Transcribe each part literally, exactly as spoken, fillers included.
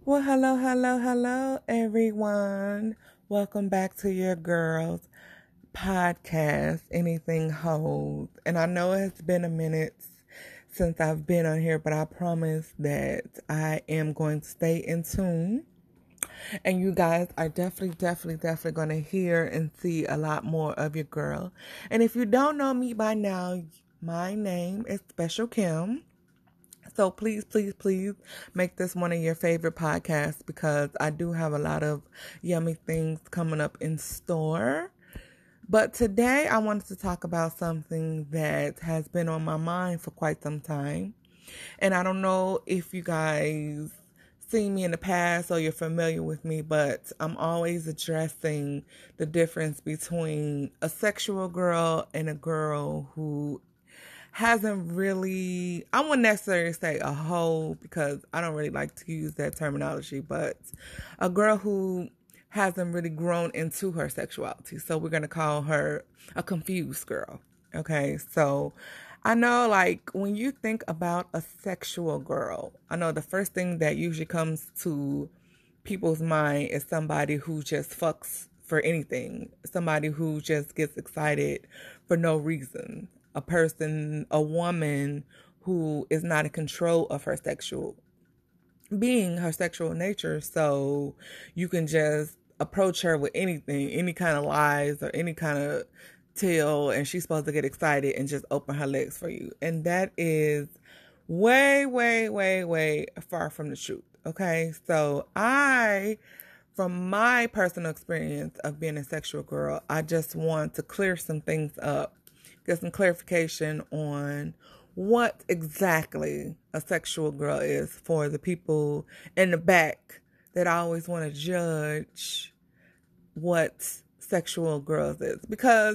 Well, hello, hello, hello, everyone. Welcome back to your girls podcast, Anything Holds. And I know it's been a minute since I've been on here, but I promise that I am going to stay in tune. And you guys are definitely, definitely, definitely going to hear and see a lot more of your girl. And if you don't know me by now, my name is Special Kim. So please, please, please make this one of your favorite podcasts because I do have a lot of yummy things coming up in store. But today I wanted to talk about something that has been on my mind for quite some time. And I don't know if you guys seen me in the past or you're familiar with me, but I'm always addressing the difference between a sexual girl and a girl who hasn't really, I wouldn't necessarily say a hoe because I don't really like to use that terminology, but a girl who hasn't really grown into her sexuality. So we're going to call her a confused girl. Okay. So I know, like, when you think about a sexual girl, I know the first thing that usually comes to people's mind is somebody who just fucks for anything, somebody who just gets excited for no reason. A person, a woman who is not in control of her sexual being, her sexual nature. So you can just approach her with anything, any kind of lies or any kind of tale, and she's supposed to get excited and just open her legs for you. And that is way, way, way, way far from the truth. Okay. So I, from my personal experience of being a sexual girl, I just want to clear some things up. Get some clarification on what exactly a sexual girl is for the people in the back that always want to judge what sexual girls is. Because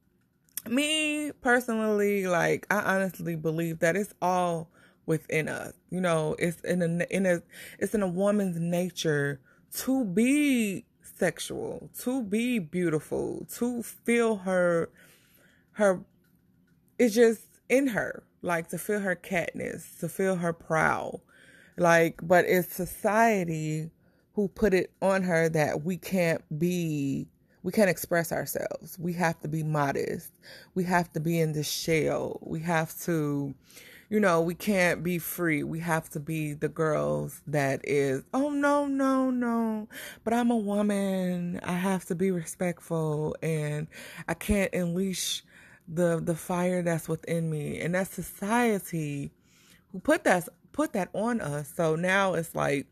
me personally, like, I honestly believe that it's all within us. You know, it's in a in a it's in a woman's nature to be sexual, to be beautiful, to feel her her it's just in her, like, to feel her catness, to feel her prowl, like, but it's society who put it on her that we can't be, we can't express ourselves. We have to be modest. We have to be in the shell. We have to, you know, we can't be free. We have to be the girls that is, oh, no, no, no, but I'm a woman. I have to be respectful and I can't unleash the the fire that's within me. And that's society who put that put that on us. So now it's like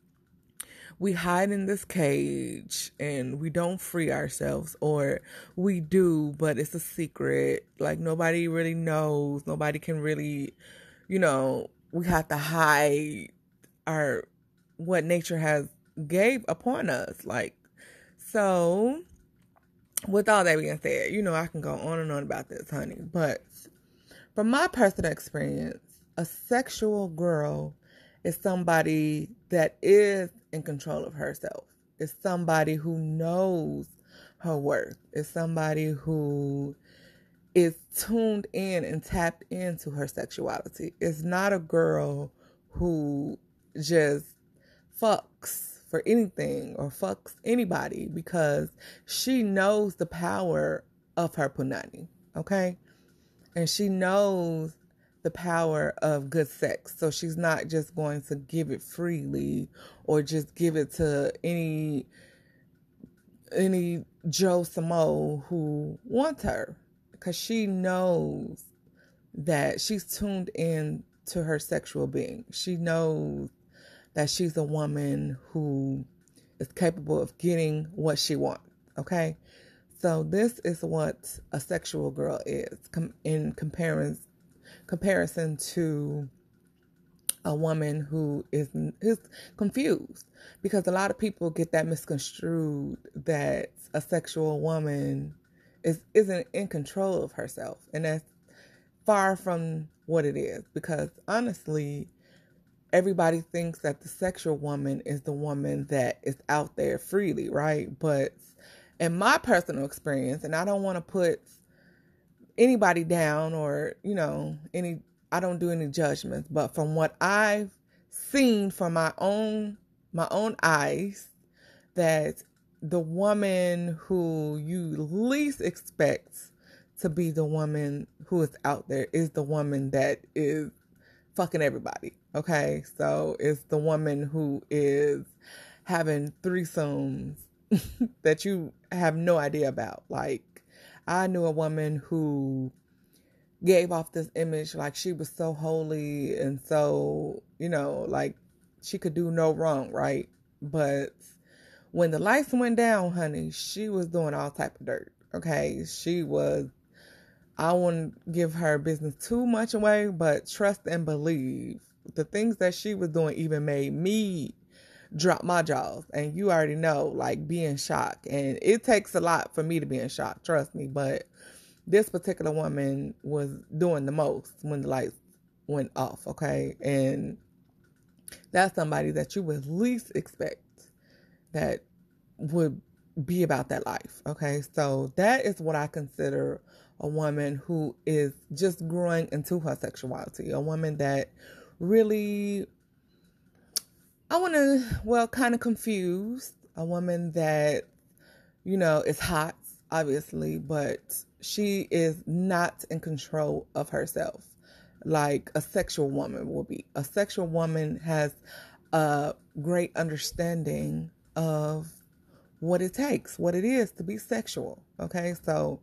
we hide in this cage and we don't free ourselves, or we do, but it's a secret. Like, nobody really knows. Nobody can really, you know, we have to hide our what nature has gave upon us. Like, so with all that being said, you know, I can go on and on about this, honey. But from my personal experience, a sexual girl is somebody that is in control of herself. It's somebody who knows her worth. It's somebody who is tuned in and tapped into her sexuality. It's not a girl who just fucks for anything or fucks anybody because she knows the power of her punani, okay? And she knows the power of good sex. So she's not just going to give it freely or just give it to any any Joe Samo who wants her, because she knows that she's tuned in to her sexual being. She knows that she's a woman who is capable of getting what she wants, okay? So this is what a sexual girl is com- in comparison comparison to a woman who is, is confused. Because a lot of people get that misconstrued that a sexual woman is, isn't in control of herself. And that's far from what it is. Because honestly, everybody thinks that the sexual woman is the woman that is out there freely, right? But in my personal experience, and I don't want to put anybody down or, you know, any, I don't do any judgments, but from what I've seen from my own my own eyes that the woman who you least expect to be the woman who is out there is the woman that is fucking everybody. Okay, so it's the woman who is having threesomes that you have no idea about. Like, I knew a woman who gave off this image like she was so holy and so, you know, like she could do no wrong, right? But when the lights went down, honey, she was doing all type of dirt. Okay, she was, I wouldn't give her business too much away, but trust and believe the things that she was doing even made me drop my jaws. And you already know, like, be in shock. And it takes a lot for me to be in shock, trust me. But this particular woman was doing the most when the lights went off, okay? And that's somebody that you would least expect that would be about that life, okay? So that is what I consider a woman who is just growing into her sexuality. A woman that really, I want to, well, kind of confused. A woman that, you know, is hot, obviously, but she is not in control of herself like a sexual woman will be. A sexual woman has a great understanding of what it takes, what it is to be sexual, okay? So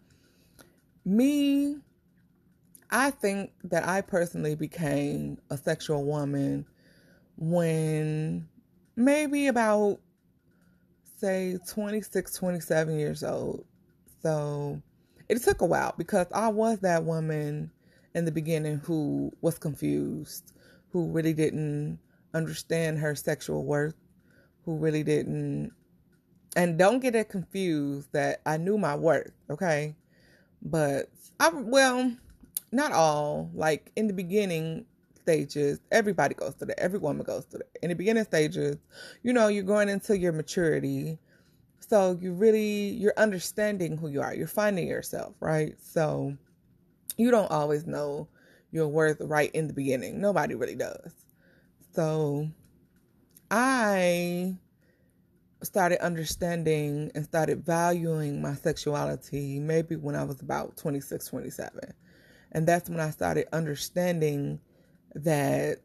me, I think that I personally became a sexual woman when maybe about, say, twenty-six, twenty-seven years old. So it took a while because I was that woman in the beginning who was confused, who really didn't understand her sexual worth, who really didn't, and don't get it confused that I knew my worth, okay? But I, well, not all. Like in the beginning stages, everybody goes through that. Every woman goes through that. In the beginning stages, you know, you're going into your maturity. So you really, you're understanding who you are. You're finding yourself, right? So you don't always know your worth right in the beginning. Nobody really does. So I started understanding and started valuing my sexuality maybe when I was about twenty-six, twenty-seven. And that's when I started understanding that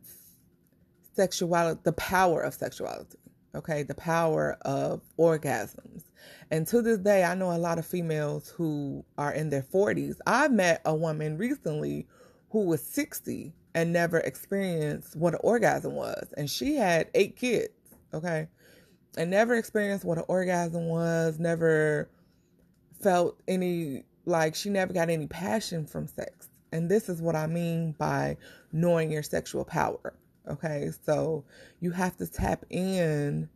sexuality, the power of sexuality, okay, the power of orgasms. And to this day, I know a lot of females who are in their forties. I met a woman recently who was sixty and never experienced what an orgasm was. And she had eight kids, okay, and never experienced what an orgasm was, never felt any, like she never got any passion from sex. And this is what I mean by knowing your sexual power. Okay, so you have to tap in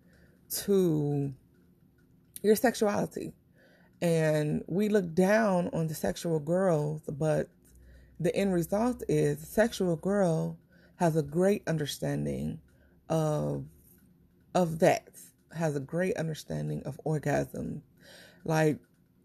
to your sexuality. And we look down on the sexual girls, but the end result is the sexual girl has a great understanding of of that, has a great understanding of orgasm. Like,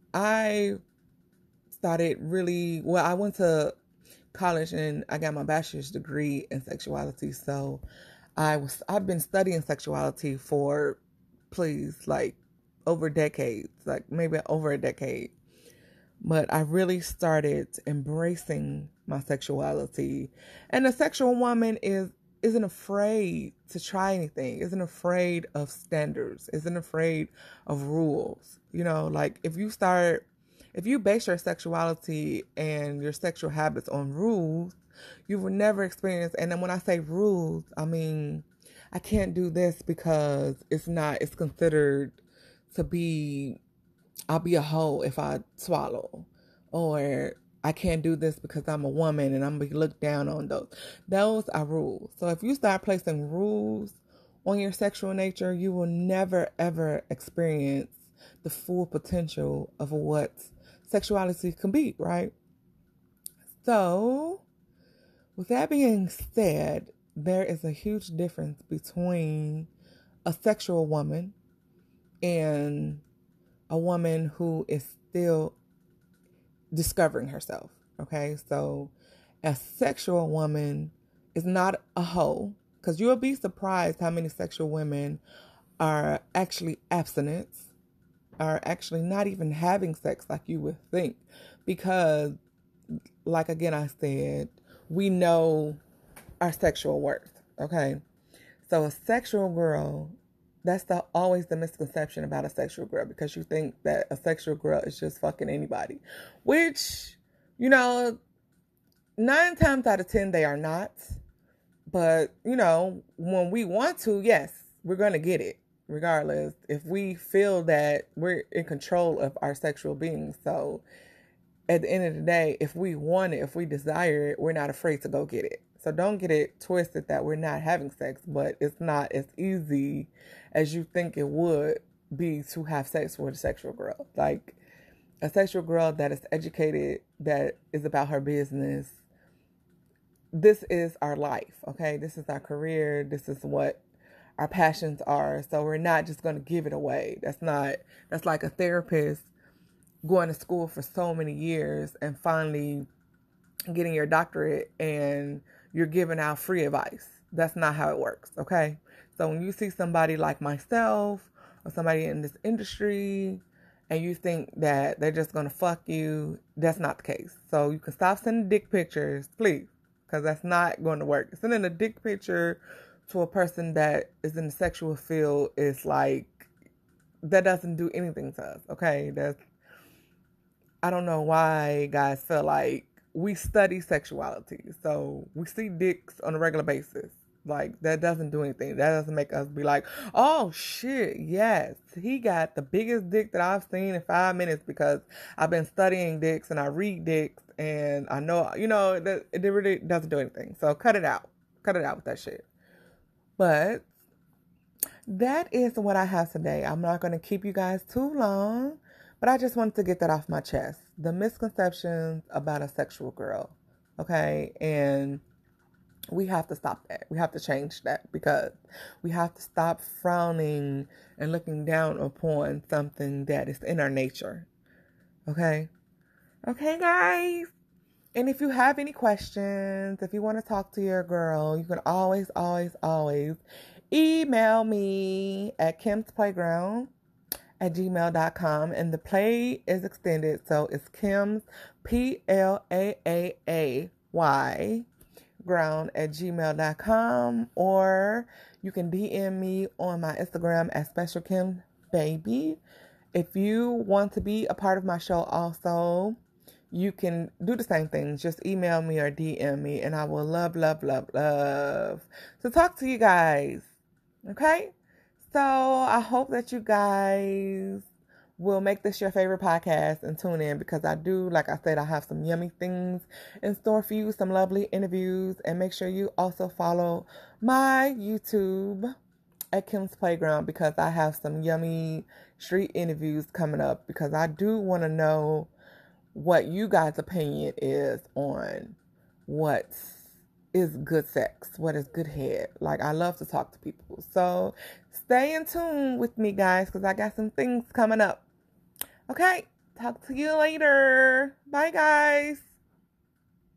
I started really, well, I went to college and I got my bachelor's degree in sexuality. So I was, I've been studying sexuality for, please, like over decades, like maybe over a decade. But I really started embracing my sexuality. And a sexual woman is, isn't afraid to try anything, isn't afraid of standards, isn't afraid of rules. You know, like if you start, if you base your sexuality and your sexual habits on rules, you will never experience. And then when I say rules, I mean, I can't do this because it's not, it's considered to be, I'll be a hoe if I swallow. Or I can't do this because I'm a woman and I'm going to be looked down on. Those. Those are rules. So if you start placing rules on your sexual nature, you will never, ever experience the full potential of what sexuality can be, right? So, with that being said, there is a huge difference between a sexual woman and a woman who is still discovering herself, okay? So, a sexual woman is not a hoe, because you'll be surprised how many sexual women are actually abstinence, are actually not even having sex like you would think. Because, like again, I said, we know our sexual worth, okay? So a sexual girl, that's the always the misconception about a sexual girl, because you think that a sexual girl is just fucking anybody, which, you know, nine times out of ten they are not. But, you know, when we want to, yes, we're going to get it regardless, if we feel that we're in control of our sexual being. So at the end of the day, if we want it, if we desire it, we're not afraid to go get it. So don't get it twisted that we're not having sex, but it's not as easy as you think it would be to have sex with a sexual girl. Like a sexual girl that is educated, that is about her business. This is our life, okay? This is our career. This is what our passions are. So we're not just going to give it away. That's not, that's like a therapist going to school for so many years and finally getting your doctorate and you're giving out free advice. That's not how it works, okay? So when you see somebody like myself or somebody in this industry and you think that they're just going to fuck you, that's not the case. So you can stop sending dick pictures, please, because that's not going to work. Sending a dick picture to a person that is in the sexual field is like, that doesn't do anything to us, okay? That's, I don't know why guys feel like we study sexuality. So we see dicks on a regular basis. Like, that doesn't do anything. That doesn't make us be like, oh, shit, yes, he got the biggest dick that I've seen in five minutes because I've been studying dicks and I read dicks and I know, you know, it, it really doesn't do anything. So cut it out. Cut it out with that shit. But that is what I have today. I'm not going to keep you guys too long, but I just wanted to get that off my chest. The misconceptions about a sexual girl, okay? And we have to stop that. We have to change that because we have to stop frowning and looking down upon something that is in our nature, okay? Okay, guys? And if you have any questions, if you want to talk to your girl, you can always, always, always email me at Kim's Playground at gmail dot com. And the play is extended, so it's Kim's, P L A A A Y, ground at gmail dot com. Or you can D M me on my Instagram at Special Kim Baby. If you want to be a part of my show also, you can do the same thing. Just email me or D M me, and I will love, love, love, love to talk to you guys. Okay? So I hope that you guys will make this your favorite podcast and tune in, because I do, like I said, I have some yummy things in store for you, some lovely interviews, and make sure you also follow my YouTube at Kim's Playground, because I have some yummy street interviews coming up, because I do want to know what you guys' opinion is on what is good sex, what is good head. Like, I love to talk to people. So stay in tune with me, guys, because I got some things coming up. Okay, talk to you later. Bye, guys.